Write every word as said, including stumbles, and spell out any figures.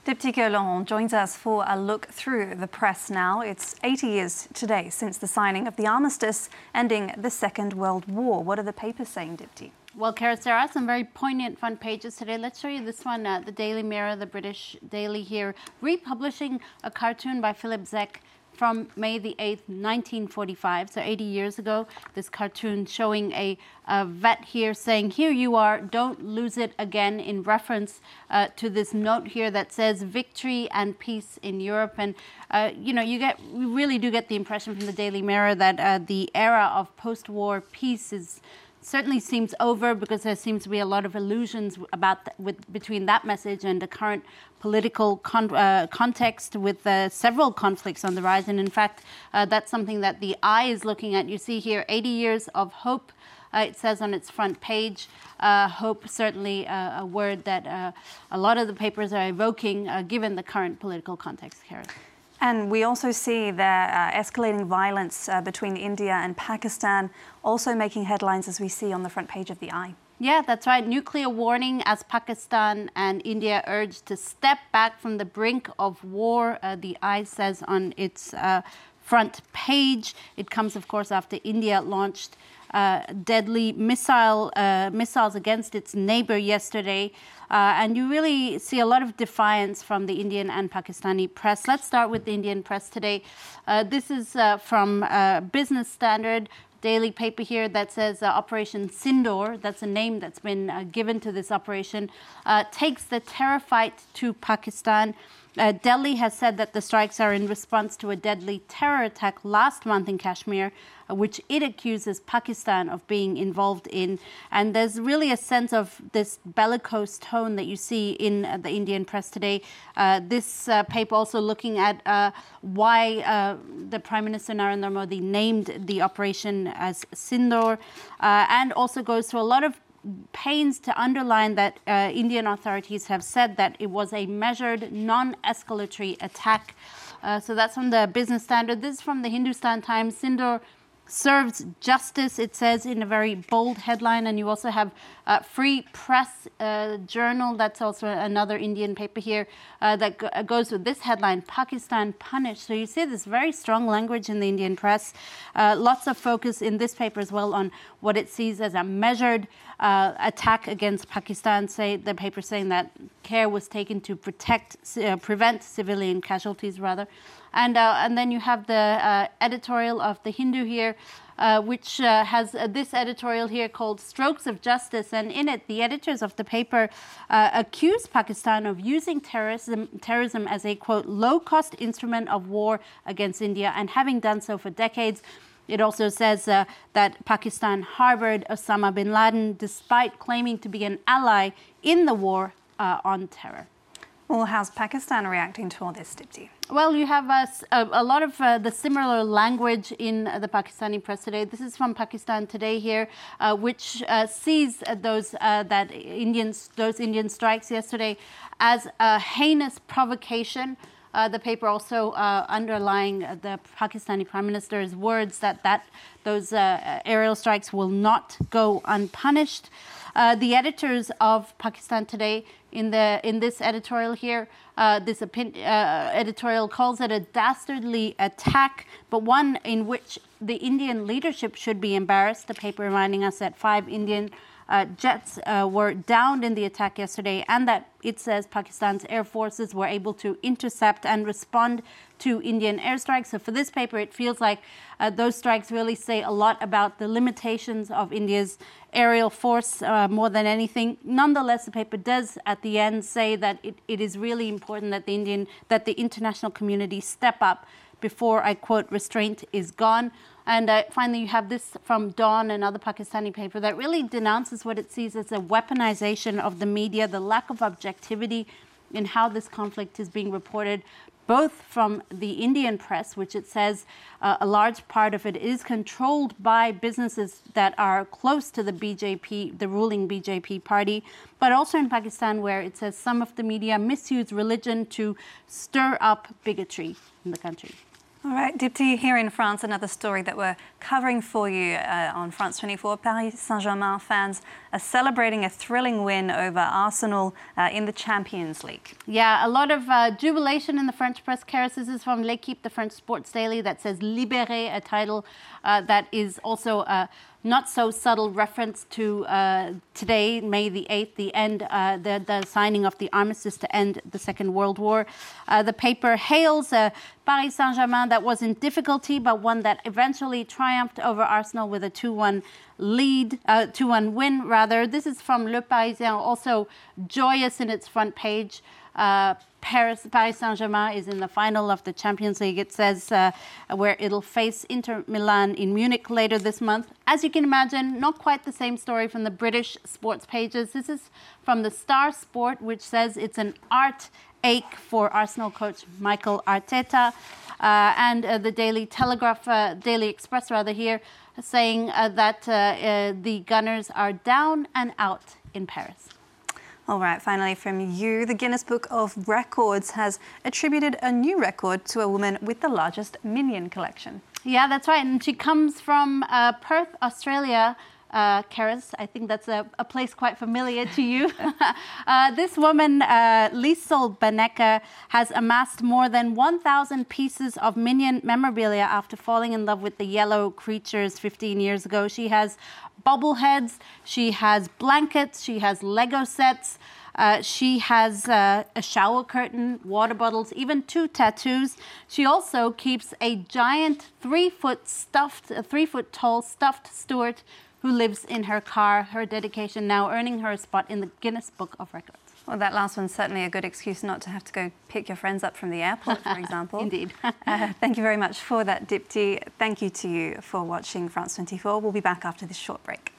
Dipti Laurent joins us for a look through the press now. It's eighty years today since the signing of the armistice ending the Second World War. What are the papers saying, Dipti? Well, Karis, there are some very poignant front pages today. Let's show you this one, uh, the Daily Mirror, the British Daily here, republishing a cartoon by Philip Zek from May the eighth, nineteen forty-five, so eighty years ago. This cartoon showing a, a vet here saying, "Here you are, don't lose it again," in reference uh, to this note here that says victory and peace in Europe. And, uh, you know, you get, we really do get the impression from the Daily Mirror that uh, the era of post-war peace is certainly seems over, because there seems to be a lot of illusions about th- with between that message and the current political con- uh, context, with uh, several conflicts on the rise. And in fact, uh, that's something that the Eye is looking at. You see here, eighty years of hope. Uh, it says on its front page. Uh, hope, certainly uh, a word that uh, a lot of the papers are evoking, uh, given the current political context, Karen. And we also see the uh, escalating violence uh, between India and Pakistan also making headlines, as we see on the front page of the Eye. Yeah, that's right. Nuclear warning as Pakistan and India urged to step back from the brink of war, uh, the Eye says on its uh, front page. It comes, of course, after India launched uh, deadly missile uh, missiles against its neighbor yesterday. Uh, and you really see a lot of defiance from the Indian and Pakistani press. Let's start with the Indian press today. Uh, this is uh, from uh, Business Standard, daily paper here, that says uh, Operation Sindoor, that's a name that's been uh, given to this operation, uh, takes the terror fight to Pakistan. Uh, Delhi has said that the strikes are in response to a deadly terror attack last month in Kashmir, uh, which it accuses Pakistan of being involved in. And there's really a sense of this bellicose tone that you see in uh, the Indian press today. Uh, this uh, paper also looking at uh, why uh, the Prime Minister Narendra Modi named the operation as Sindoor, uh, and also goes through a lot of pains to underline that uh, Indian authorities have said that it was a measured, non-escalatory attack. Uh, so that's from the Business Standard. This is from the Hindustan Times. Sindoor serves justice, it says in a very bold headline. And you also have uh, Free Press uh, Journal. That's also another Indian paper here uh, that go- goes with this headline, Pakistan punished. So you see this very strong language in the Indian press. Uh, lots of focus in this paper as well on what it sees as a measured uh, attack against Pakistan. Say the paper saying that care was taken to protect, uh, prevent civilian casualties, rather. And uh, and then you have the uh, editorial of The Hindu here, uh, which uh, has uh, this editorial here called Strokes of Justice. And in it, the editors of the paper uh, accuse Pakistan of using terrorism, terrorism as a, quote, low-cost instrument of war against India, and having done so for decades. It also says uh, that Pakistan harbored Osama bin Laden despite claiming to be an ally in the war uh, on terror. Well, how's Pakistan reacting to all this, Dipti? Well, you have uh, a, a lot of uh, the similar language in uh, the Pakistani press today. This is from Pakistan Today here, uh, which uh, sees uh, those uh, that Indians, those Indian strikes yesterday as a heinous provocation. Uh, the paper also uh, underlying the Pakistani Prime Minister's words that, that those uh, aerial strikes will not go unpunished. Uh, the editors of Pakistan Today, in the in this editorial here, uh, this opin- uh, editorial calls it a dastardly attack, but one in which the Indian leadership should be embarrassed. The paper reminding us that five Indian Uh, jets uh, were downed in the attack yesterday, and that it says Pakistan's air forces were able to intercept and respond to Indian airstrikes. So for this paper, it feels like uh, those strikes really say a lot about the limitations of India's aerial force uh, more than anything. Nonetheless, the paper does at the end say that it, it is really important that the Indian, that the international community step up before, I quote, restraint is gone. And uh, finally, you have this from Dawn, another Pakistani paper that really denounces what it sees as a weaponization of the media, the lack of objectivity in how this conflict is being reported, both from the Indian press, which it says uh, a large part of it is controlled by businesses that are close to the B J P, the ruling B J P party, but also in Pakistan, where it says some of the media misuse religion to stir up bigotry in the country. All right, Dipti, here in France, another story that we're covering for you uh, on France twenty-four. Paris Saint-Germain fans are celebrating a thrilling win over Arsenal uh, in the Champions League. Yeah, a lot of uh, jubilation in the French press. Karis, this is from L'Équipe, the French sports daily, that says Libéré, a title uh, that is also a not so subtle reference to uh, today, May the eighth, the end, uh, the, the signing of the armistice to end the Second World War. Uh, the paper hails uh, Paris Saint-Germain that was in difficulty, but one that eventually triumphed over Arsenal with a two one lead, uh, two one win, rather. This is from Le Parisien, also joyous in its front page. Uh, Paris, Paris Saint-Germain is in the final of the Champions League, it says, uh, where it'll face Inter Milan in Munich later this month. As you can imagine, not quite the same story from the British sports pages. This is from the Star Sport, which says it's an art ache for Arsenal coach Mikel Arteta. Uh, and uh, the Daily Telegraph, uh, Daily Express rather here, saying uh, that uh, uh, the Gunners are down and out in Paris. All right, finally from you, the Guinness Book of Records has attributed a new record to a woman with the largest Minion collection. Yeah, that's right. And she comes from uh, Perth, Australia. Uh, Karis, I think that's a, a place quite familiar to you. uh, this woman, uh, Liesl Benecke, has amassed more than one thousand pieces of Minion memorabilia after falling in love with the yellow creatures fifteen years ago. She has bobbleheads, she has blankets, she has Lego sets, uh, she has uh, a shower curtain, water bottles, even two tattoos. She also keeps a giant three-foot stuffed, a three-foot-tall stuffed Stuart who lives in her car. Her dedication now earning her a spot in the Guinness Book of Records. Well, that last one's certainly a good excuse not to have to go pick your friends up from the airport, for example. Indeed. uh, thank you very much for that, Dipti. Thank you to you for watching France twenty-four. We'll be back after this short break.